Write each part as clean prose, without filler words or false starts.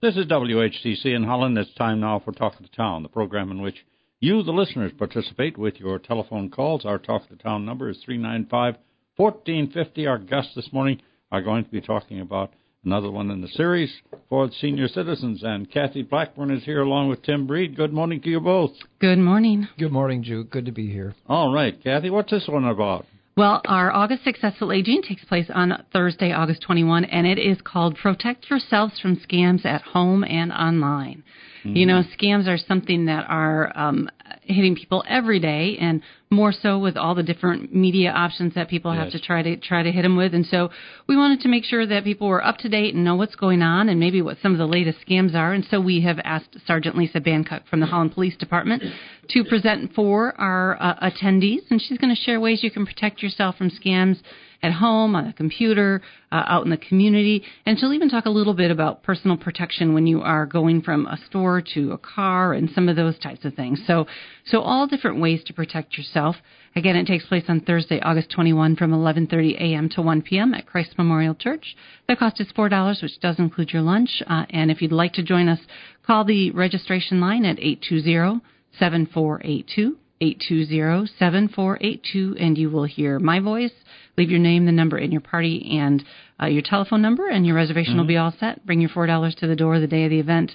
This is WHTC in Holland. It's time now for Talk of the Town, the program in which you, the listeners, participate with your telephone calls. Our Talk of the Town number is 395-1450. Our guests this morning are going to be talking about another one in the series for the senior citizens. And Kathy Blackburn is here along with Tim Breed. Good morning to you both. Good morning. Good morning, Juke. Good to be here. All right, Kathy, what's this one about? Well, our August Successful Aging takes place on Thursday, August 21, and it is called Protect Yourselves from Scams at Home and Online. Mm-hmm. You know, scams are something that are hitting people every day, and more so with all the different media options that people have to try to hit them with. And so we wanted to make sure that people were up to date and know what's going on and maybe what some of the latest scams are. And so we have asked Sergeant Lisa Bancock from the Holland Police Department to present for our attendees, and she's going to share ways you can protect yourself from scams at home, on a computer, out in the community, and she'll even talk a little bit about personal protection when you are going from a store to a car and some of those types of things. So all different ways to protect yourself. Again, it takes place on Thursday, August 21 from 11:30 a.m. to 1 p.m. at Christ Memorial Church. The cost is $4, which does include your lunch. And if you'd like to join us, call the registration line at 820-7482. 820-7482, and you will hear my voice. Leave your name, the number in your party, and your telephone number, and your reservation will be all set. Bring your $4 to the door the day of the event.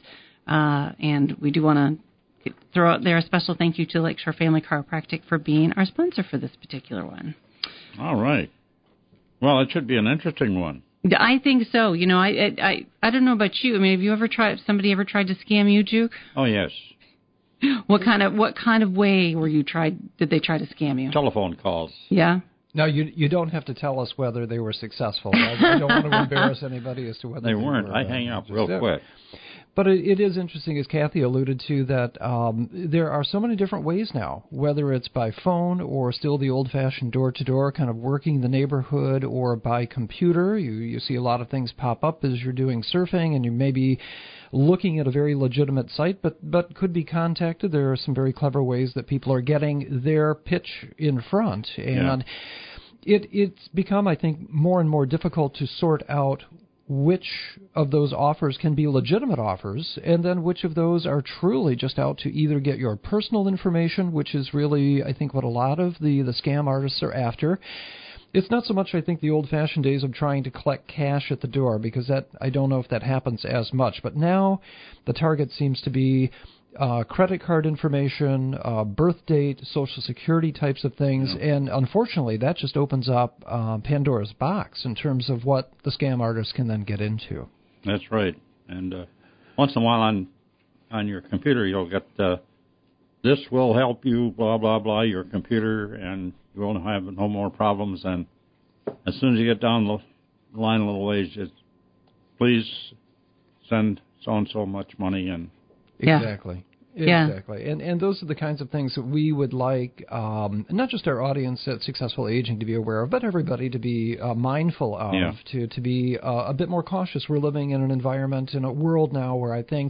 And we do want to throw out there a special thank you to Lakeshore Family Chiropractic for being our sponsor for this particular one. All right. Well, it should be an interesting one. I think so. You know, I don't know about you. I mean, have you ever somebody ever tried to scam you, Juke? Oh, yes. What kind of way did they try to scam you? Telephone calls. Yeah. No, you don't have to tell us whether they were successful. I don't want to embarrass anybody as to whether they weren't. I hang up real quick. But it is interesting, as Kathy alluded to, that there are so many different ways now, whether it's by phone or still the old-fashioned door-to-door kind of working the neighborhood, or by computer. You see a lot of things pop up as you're doing surfing, and you may be looking at a very legitimate site, but could be contacted. There are some very clever ways that people are getting their pitch in front. And it's become, I think, more and more difficult to sort out which of those offers can be legitimate offers, and then which of those are truly just out to either get your personal information, which is really, I think, what a lot of the scam artists are after. It's not so much, I think, the old-fashioned days of trying to collect cash at the door, because that I don't know if that happens as much. But now the target seems to be credit card information, birth date, Social Security types of things, and unfortunately that just opens up Pandora's box in terms of what the scam artists can then get into. That's right. And once in a while on your computer you'll get this will help you, blah, blah, blah, your computer, and you won't have no more problems. And as soon as you get down the line a little ways, just please send so-and-so much money. And Exactly. Exactly. And those are the kinds of things that we would like, not just our audience at Successful Aging to be aware of, but everybody to be mindful of, to be a bit more cautious. We're living in an environment, in a world now where I think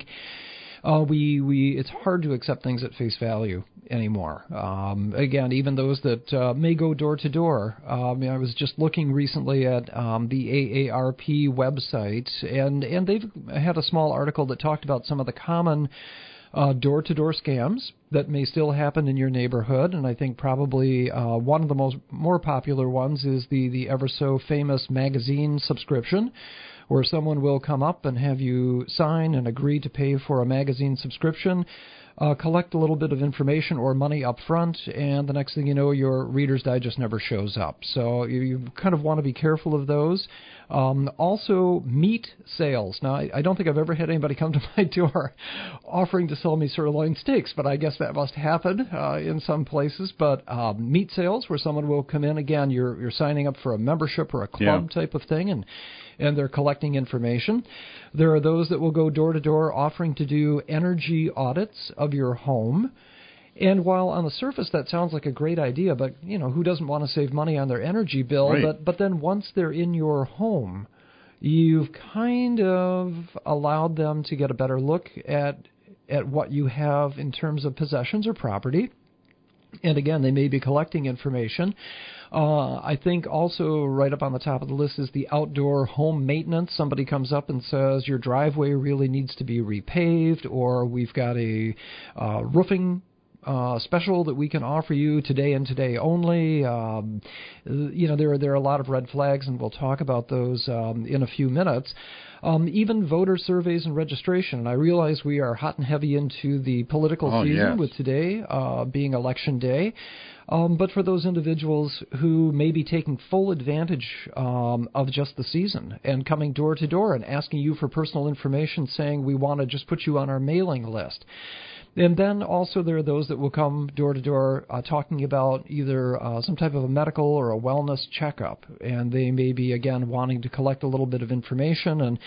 it's hard to accept things at face value anymore. Again, even those that may go door to door. I was just looking recently at the AARP website, and they've had a small article that talked about some of the common door-to-door scams that may still happen in your neighborhood, and I think probably one of the more popular ones is the ever so famous magazine subscription, where someone will come up and have you sign and agree to pay for a magazine subscription, collect a little bit of information or money up front, and the next thing you know, your Reader's Digest never shows up. So you kind of want to be careful of those. Also, meat sales. Now, I don't think I've ever had anybody come to my door offering to sell me sirloin steaks, but I guess that must happen in some places. But meat sales, where someone will come in, again, you're signing up for a membership or a club type of thing, and they're collecting information. There are those that will go door to door offering to do energy audits of your home. And while on the surface that sounds like a great idea, but who doesn't want to save money on their energy bill? Right. But then once they're in your home, you've kind of allowed them to get a better look at what you have in terms of possessions or property. And again, they may be collecting information. I think also right up on the top of the list is the outdoor home maintenance. Somebody comes up and says your driveway really needs to be repaved, or we've got a roofing special that we can offer you today and today only. There are a lot of red flags, and we'll talk about those in a few minutes. Even voter surveys and registration. And I realize we are hot and heavy into the political season with today being election day. But for those individuals who may be taking full advantage of just the season and coming door to door and asking you for personal information, saying we want to just put you on our mailing list. And then also there are those that will come door to door talking about either some type of a medical or a wellness checkup. And they may be, again, wanting to collect a little bit of information. And,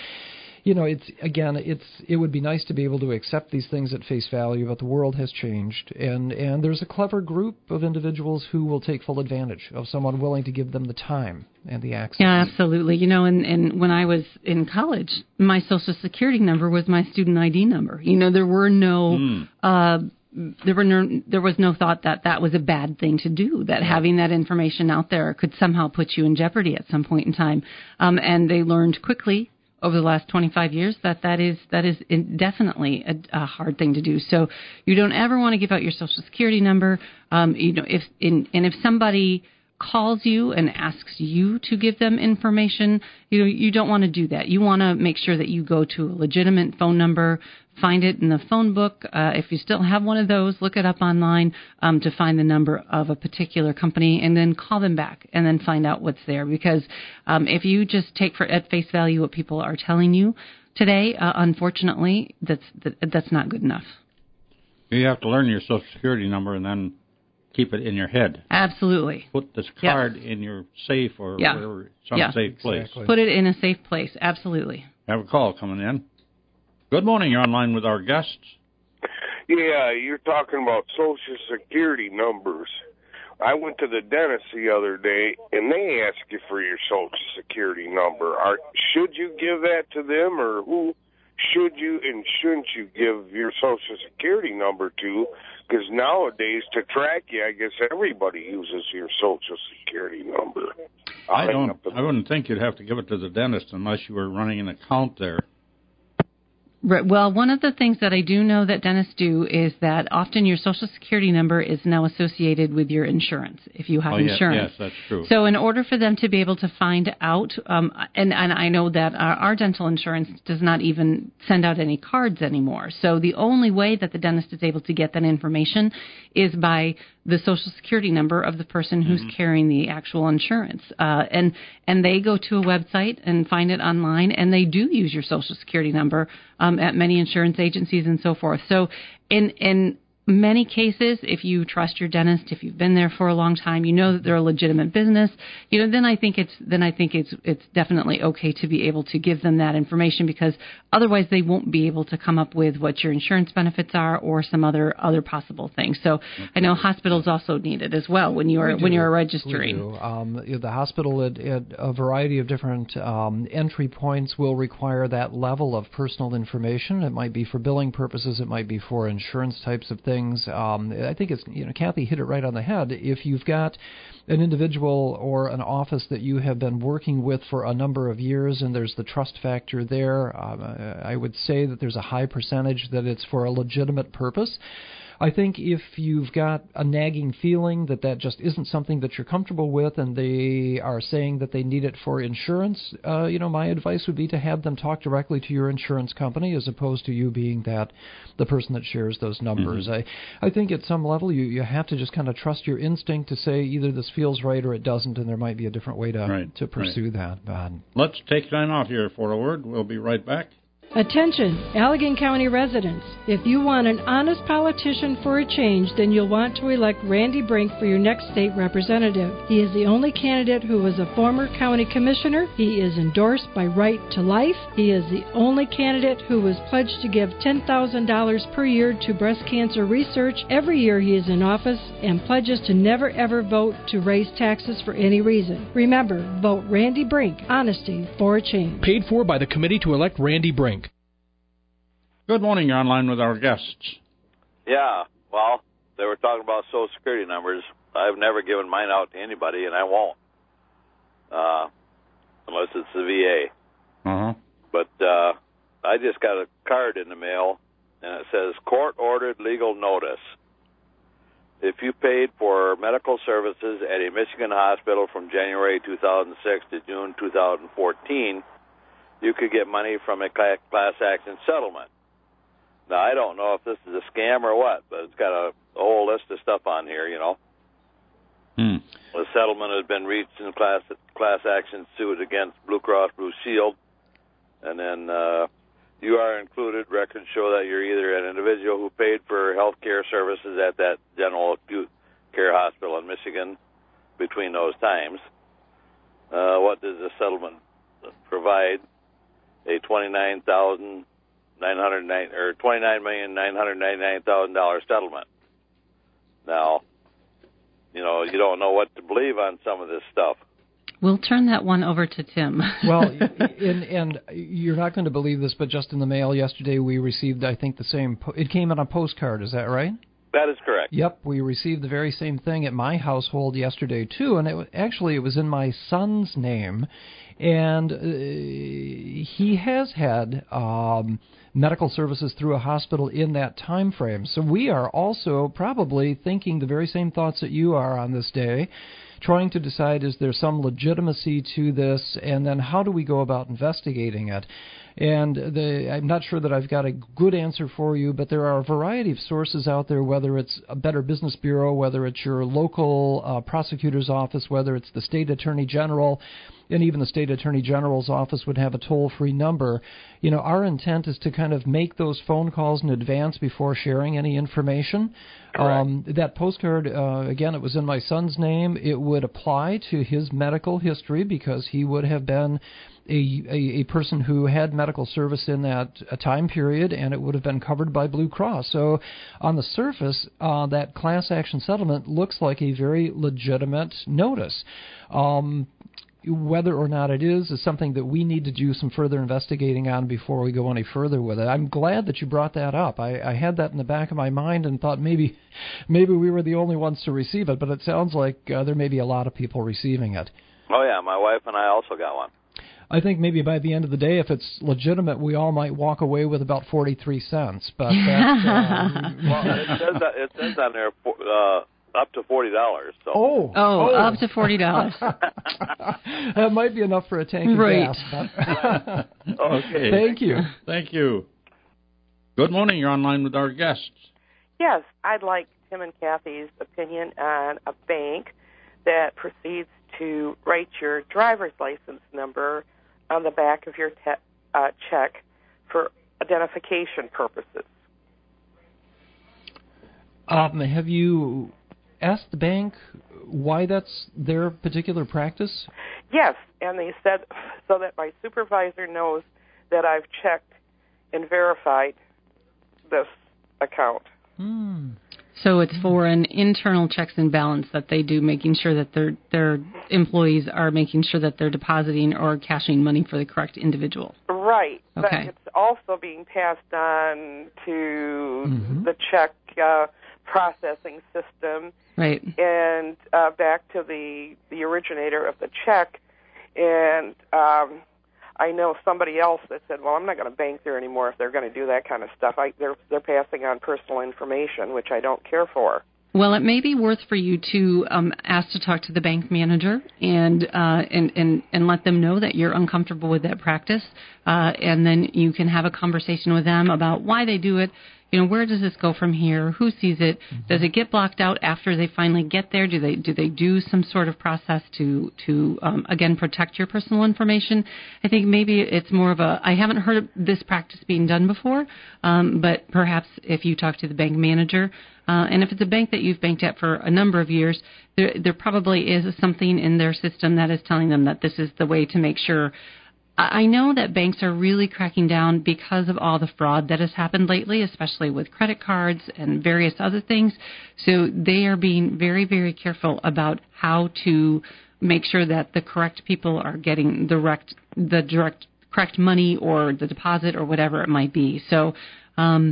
it would be nice to be able to accept these things at face value, but the world has changed. And there's a clever group of individuals who will take full advantage of someone willing to give them the time and the access. Yeah, absolutely. And when I was in college, my Social Security number was my student ID number. There were no... There was no thought that was a bad thing to do, that having that information out there could somehow put you in jeopardy at some point in time. And they learned quickly over the last 25 years that is definitely a hard thing to do. So you don't ever want to give out your Social Security number. If somebody calls you and asks you to give them information, you don't want to do that. You want to make sure that you go to a legitimate phone number, find it in the phone book. If you still have one of those, look it up online to find the number of a particular company, and then call them back and then find out what's there. Because if you just take at face value what people are telling you today, unfortunately, that's not good enough. You have to learn your Social Security number and then keep it in your head. Absolutely. Put this card in your safe or whatever, safe place. Exactly. Put it in a safe place. Absolutely. Have a call coming in. Good morning. You're online with our guests. Yeah, you're talking about Social Security numbers. I went to the dentist the other day, and they ask you for your Social Security number. Should you give that to them, or who should you and shouldn't you give your Social Security number to? Because nowadays, to track you, I guess everybody uses your Social Security number. I wouldn't think you'd have to give it to the dentist unless you were running an account there. Right. Well, one of the things that I do know that dentists do is that often your Social Security number is now associated with your insurance, if you have insurance. Yes, that's true. So in order for them to be able to find out, and I know that our dental insurance does not even send out any cards anymore. So the only way that the dentist is able to get that information is by the Social Security number of the person who's carrying the actual insurance. And they go to a website and find it online, and they do use your Social Security number at many insurance agencies and so forth. So in many cases, if you trust your dentist, if you've been there for a long time, you know that they're a legitimate business, then I think it's definitely okay to be able to give them that information, because otherwise they won't be able to come up with what your insurance benefits are or some other possible things. So I know hospitals also need it as well when you're registering. We do. The hospital at a variety of different entry points will require that level of personal information. It might be for billing purposes, it might be for insurance types of things. I think it's, Kathy hit it right on the head. If you've got an individual or an office that you have been working with for a number of years and there's the trust factor there, I would say that there's a high percentage that it's for a legitimate purpose. I think if you've got a nagging feeling that just isn't something that you're comfortable with, and they are saying that they need it for insurance, my advice would be to have them talk directly to your insurance company as opposed to you being the person that shares those numbers. I think at some level you have to just kind of trust your instinct to say either this feels right or it doesn't, and there might be a different way to pursue that. Let's take time out here for a word. We'll be right back. Attention, Allegan County residents. If you want an honest politician for a change, then you'll want to elect Randy Brink for your next state representative. He is the only candidate who was a former county commissioner. He is endorsed by Right to Life. He is the only candidate who was pledged to give $10,000 per year to breast cancer research every year he is in office, and pledges to never ever vote to raise taxes for any reason. Remember, vote Randy Brink. Honesty for a change. Paid for by the committee to elect Randy Brink. Good morning. You're online with our guests. Yeah, well, they were talking about Social Security numbers. I've never given mine out to anybody, and I won't, unless it's the VA. Uh-huh. But I just got a card in the mail, and it says court-ordered legal notice. If you paid for medical services at a Michigan hospital from January 2006 to June 2014, you could get money from a class action settlement. Now, I don't know if this is a scam or what, but it's got a whole list of stuff on here, you know. The settlement has been reached in class action suit against Blue Cross Blue Shield, and then you are included. Records show that you're either an individual who paid for health care services at that general acute care hospital in Michigan between those times. What does the settlement provide? A $29,999,000 settlement. Now, you know, you don't know what to believe on some of this stuff. We'll turn that one over to Tim. Well, and you're not going to believe this, but just in the mail yesterday we received, I think, the same. It came on a postcard. Is that right? That is correct. Yep, we received the very same thing at my household yesterday too, and it was in my son's name, and he has had medical services through a hospital in that time frame. So we are also probably thinking the very same thoughts that you are on this day, trying to decide, is there some legitimacy to this, and then how do we go about investigating it? And I'm not sure that I've got a good answer for you, but there are a variety of sources out there, whether it's a Better Business Bureau, whether it's your local prosecutor's office, whether it's the state attorney general, and even the state attorney general's office would have a toll-free number. You know, our intent is to kind of make those phone calls in advance before sharing any information. That postcard, again, it was in my son's name. It would apply to his medical history because he would have been a person who had medical service in that time period, and it would have been covered by Blue Cross. So on the surface, that class action settlement looks like a very legitimate notice. Whether or not it is something that we need to do some further investigating on before we go any further with it. I'm glad that you brought that up. I had that in the back of my mind and thought maybe we were the only ones to receive it, but it sounds like there may be a lot of people receiving it. Oh, yeah, my wife and I also got one. I think maybe by the end of the day, if it's legitimate, we all might walk away with about 43 cents. But well, it says on there up to $40. So. Oh, up to $40. That might be enough for a tank of gas. But okay. Thank you. Thank you. Good morning. You're online with our guests. Yes, I'd like Tim and Kathy's opinion on a bank that proceeds to write your driver's license number on the back of your check for identification purposes. Have you asked the bank why that's their particular practice? Yes, and they said so that my supervisor knows that I've checked and verified this account. So it's for an internal checks and balance that they do, making sure that their employees are making sure that they're depositing or cashing money for the correct individual. Right. Okay. But it's also being passed on to the check processing system. Right. And back to the originator of the check. And I know somebody else that said, well, I'm not going to bank there anymore if they're going to do that kind of stuff. They're passing on personal information, which I don't care for. Well, it may be worth for you to ask to talk to the bank manager and let them know that you're uncomfortable with that practice, and then you can have a conversation with them about why they do it. You know, where does this go from here? Who sees it? Does it get blocked out after they finally get there? Do they do some sort of process to again protect your personal information? I think maybe it's more of a, I haven't heard of this practice being done before, but perhaps if you talk to the bank manager, and if it's a bank that you've banked at for a number of years, there probably is something in their system that is telling them that this is the way to make sure. I know that banks are really cracking down because of all the fraud that has happened lately, especially with credit cards and various other things. So they are being very, very careful about how to make sure that the correct people are getting the correct money or the deposit or whatever it might be. So,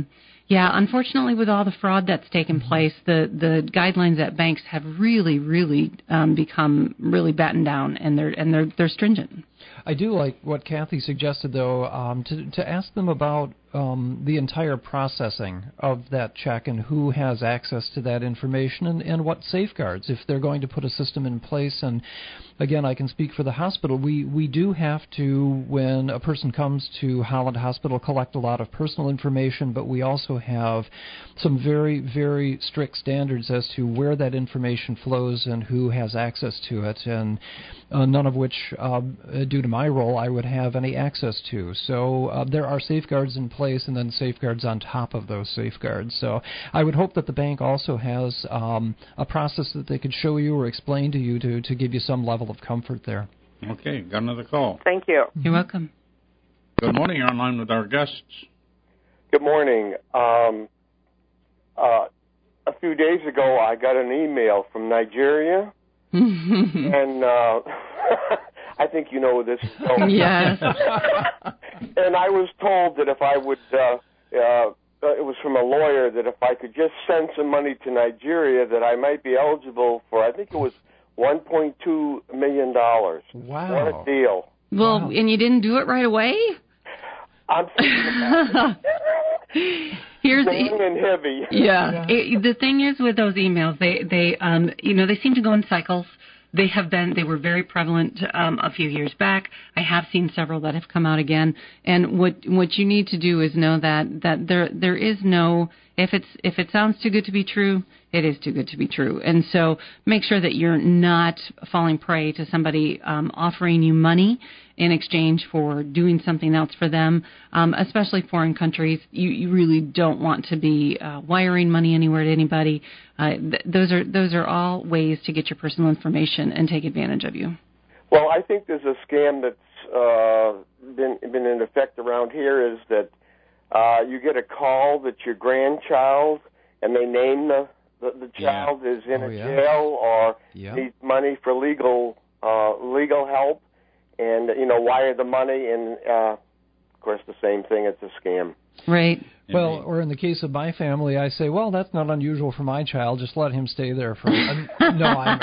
Yeah, unfortunately, with all the fraud that's taken place, the guidelines at banks have really become really battened down, and they're stringent. I do like what Kathy suggested, though, to ask them about the entire processing of that check and who has access to that information and what safeguards, if they're going to put a system in place. And again, I can speak for the hospital. We do have to, when a person comes to Holland Hospital, collect a lot of personal information, but we also have some very, very strict standards as to where that information flows and who has access to it, and none of which, due to my role, I would have any access to. So there are safeguards in place and then safeguards on top of those safeguards. So I would hope that the bank also has a process that they could show you or explain to you to give you some level of comfort there. Okay, got another call. Thank you. You're welcome. Good morning. You're online with our guests. Good morning. A few days ago, I got an email from Nigeria, and I think you know where this is going. Yes. And I was told that if I would, it was from a lawyer, that if I could just send some money to Nigeria, that I might be eligible for, I think it was $1.2 million. Wow. What a deal. Well, Wow. And you didn't do it right away? I'm thinking about it. Here's Long and heavy. Yeah. The thing is with those emails, they seem to go in cycles. They were very prevalent a few years back. I have seen several that have come out again. And what you need to do is know that there is no, if it sounds too good to be true, it is too good to be true. And so make sure that you're not falling prey to somebody offering you money in exchange for doing something else for them, especially foreign countries. You really don't want to be wiring money anywhere to anybody. Those are all ways to get your personal information and take advantage of you. Well, I think there's a scam that's been in effect around here, is that you get a call that your grandchild, and they name the child is in jail or needs money for legal help, and wire the money, and of course the same thing. It's a scam. Right. Well, or in the case of my family, I say, well, that's not unusual for my child. Just let him stay there for. No,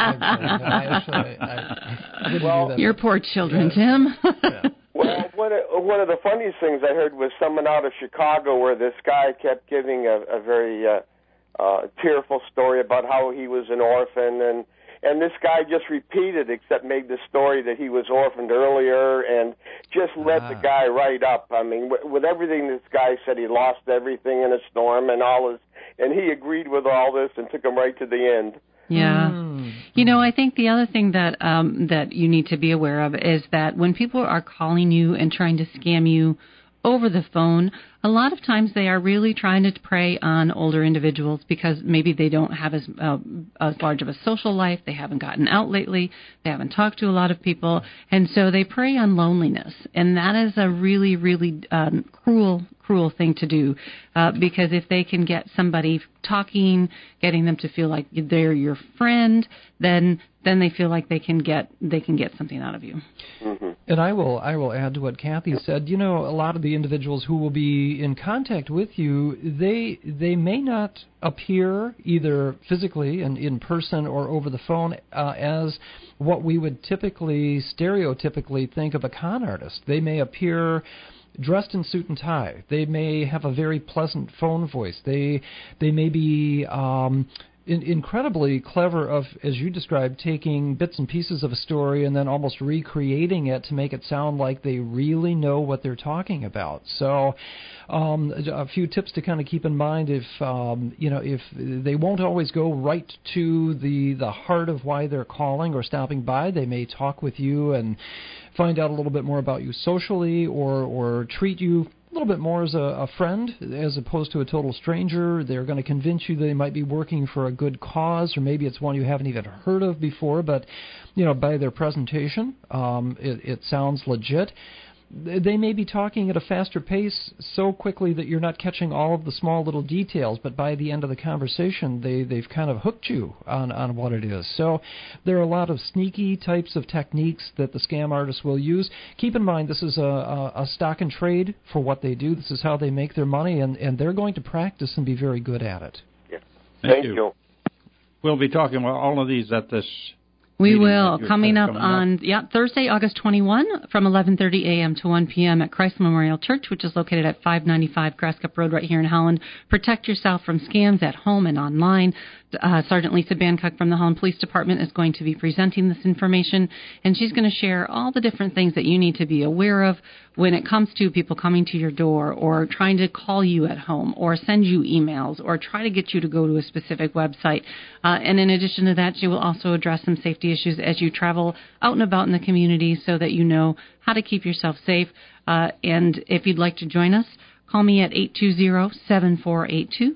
I wouldn't do that. Your poor children, Tim. Yeah. Well, one of the funniest things I heard was someone out of Chicago where this guy kept giving a very tearful story about how he was an orphan, and this guy just repeated, except made the story that he was orphaned earlier, and just led the guy right up. I mean, with everything this guy said, he lost everything in a storm and and he agreed with all this and took him right to the end. Yeah. I think the other thing that that you need to be aware of is that when people are calling you and trying to scam you over the phone, a lot of times they are really trying to prey on older individuals because maybe they don't have as large of a social life, they haven't gotten out lately, they haven't talked to a lot of people, and so they prey on loneliness. And that is a really, really cruel thing to do, because if they can get somebody talking, getting them to feel like they're your friend, then they feel like they can get something out of you. Mm-hmm. And I will add to what Kathy said. A lot of the individuals who will be in contact with you, they may not appear either physically and in person or over the phone as what we would stereotypically think of a con artist. They may appear dressed in suit and tie. They may have a very pleasant phone voice. They may be incredibly clever of, as you described, taking bits and pieces of a story and then almost recreating it to make it sound like they really know what they're talking about. So a few tips to kind of keep in mind: if they won't always go right to the heart of why they're calling or stopping by, they may talk with you and find out a little bit more about you socially, or treat you a little bit more as a friend as opposed to a total stranger. They're going to convince you they might be working for a good cause, or maybe it's one you haven't even heard of before, but by their presentation, it sounds legit. they may be talking at a faster pace so quickly that you're not catching all of the small little details, but by the end of the conversation, they've kind of hooked you on what it is. So there are a lot of sneaky types of techniques that the scam artists will use. Keep in mind, this is a stock and trade for what they do. This is how they make their money, and they're going to practice and be very good at it. Yeah. Thank you. We'll be talking about all of these at this. We will. Coming up on Thursday, August 21, from 11:30 a.m. to 1 p.m. at Christ Memorial Church, which is located at 595 Grass Cup Road right here in Holland. Protect yourself from scams at home and online. Sergeant Lisa Bancock from the Holland Police Department is going to be presenting this information, and she's going to share all the different things that you need to be aware of when it comes to people coming to your door or trying to call you at home or send you emails or try to get you to go to a specific website. And in addition to that, she will also address some safety issues as you travel out and about in the community so that you know how to keep yourself safe. And if you'd like to join us, call me at 820-7482,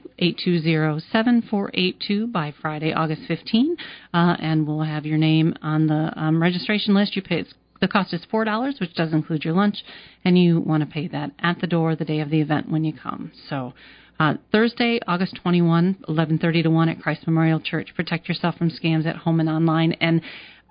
820-7482 by Friday, August 15, and we'll have your name on the registration list. You pay the cost is $4, which does include your lunch, and you want to pay that at the door the day of the event when you come. So Thursday, August 21, 11:30 to 1 at Christ Memorial Church. Protect yourself from scams at home and online. And,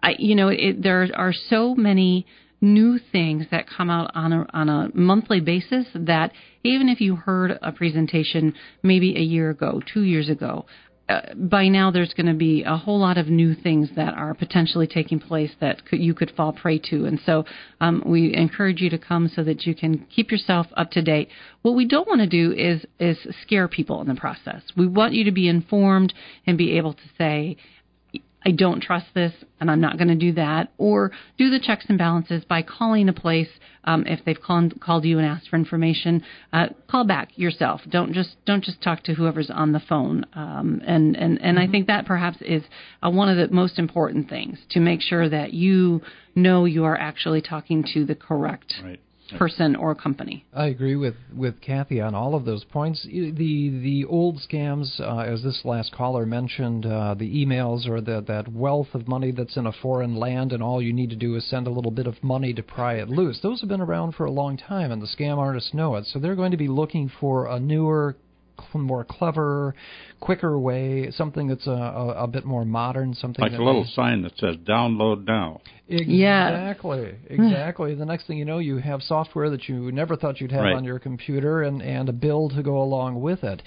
there are so many new things that come out on a monthly basis that even if you heard a presentation maybe a year ago, 2 years ago, by now there's going to be a whole lot of new things that are potentially taking place that you could fall prey to. And so we encourage you to come so that you can keep yourself up to date. What we don't want to do is scare people in the process. We want you to be informed and be able to say, I don't trust this, and I'm not going to do that, or do the checks and balances by calling a place. If they've called you and asked for information, call back yourself. Don't just talk to whoever's on the phone. And I think that perhaps is one of the most important things, to make sure that you know you are actually talking to the correct person or company. I agree with Kathy on all of those points. The old scams, as this last caller mentioned, the emails or that wealth of money that's in a foreign land, and all you need to do is send a little bit of money to pry it loose. Those have been around for a long time, and the scam artists know it. So they're going to be looking for a newer, more clever, quicker way, something that's a bit more modern, something like a little sign that says "download now." Exactly. The next thing you know, you have software that you never thought you'd have on your computer, and a bill to go along with it.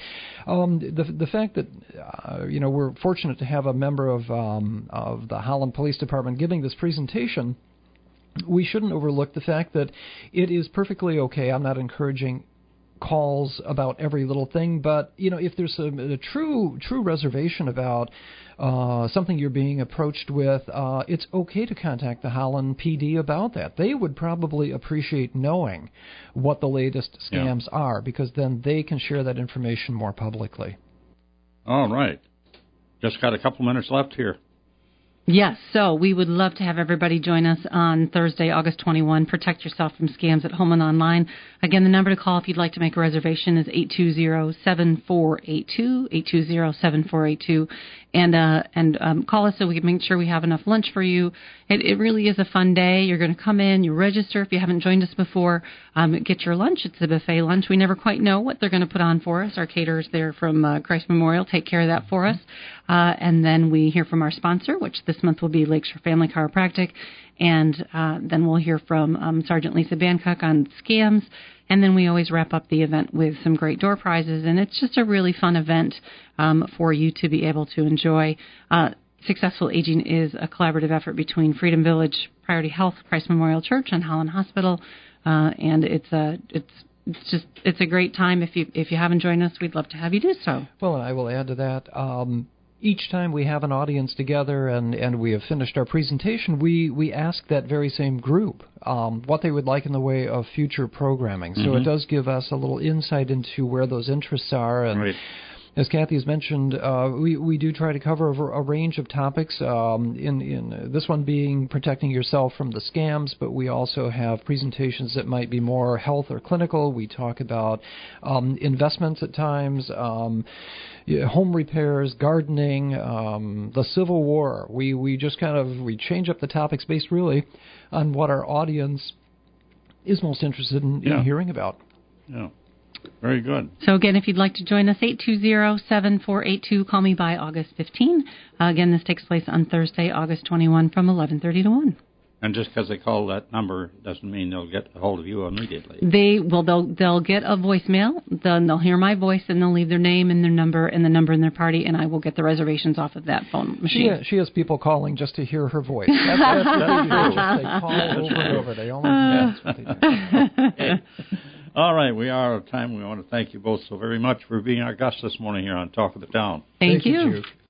The fact that we're fortunate to have a member of the Holland Police Department giving this presentation, we shouldn't overlook the fact that it is perfectly okay. I'm not encouraging calls about every little thing, but if there's a true reservation about something you're being approached with, it's okay to contact the Holland PD about that. They would probably appreciate knowing what the latest scams are, because then they can share that information more publicly. All right. Just got a couple minutes left here. Yes, so we would love to have everybody join us on Thursday, August 21. Protect yourself from scams at home and online. Again, the number to call if you'd like to make a reservation is 820-7482, 820-7482. And call us so we can make sure we have enough lunch for you. It really is a fun day. You're going to come in, you register if you haven't joined us before, get your lunch. It's a buffet lunch. We never quite know what they're going to put on for us. Our caterers there from Christ Memorial take care of that for us. And then we hear from our sponsor, which this month will be Lakeshore Family Chiropractic. And then we'll hear from Sergeant Lisa Bancock on scams. And then we always wrap up the event with some great door prizes. And it's just a really fun event for you to be able to enjoy. Successful Aging is a collaborative effort between Freedom Village, Priority Health, Christ Memorial Church, and Holland Hospital. And it's a great time. If you haven't joined us, we'd love to have you do so. Well, and I will add to that. Each time we have an audience together and we have finished our presentation, we ask that very same group what they would like in the way of future programming. So it does give us a little insight into where those interests are. And as Kathy has mentioned, we do try to cover a range of topics, in this one being protecting yourself from the scams, but we also have presentations that might be more health or clinical. We talk about investments at times, home repairs, gardening, the Civil War. We just we change up the topics based really on what our audience is most interested in hearing about. Yeah. Very good. So, again, if you'd like to join us, 820-7482. Call me by August 15. Again, this takes place on Thursday, August 21 from 11:30 to 1. And just because they call that number doesn't mean they'll get a hold of you immediately. They'll get a voicemail. Then they'll hear my voice, and they'll leave their name and their number and the number in their party, and I will get the reservations off of that phone machine. She has people calling just to hear her voice. That's what they do. They call over and over. They only that's what they do. All right, we are out of time. We want to thank you both so very much for being our guests this morning here on Talk of the Town. Thank you.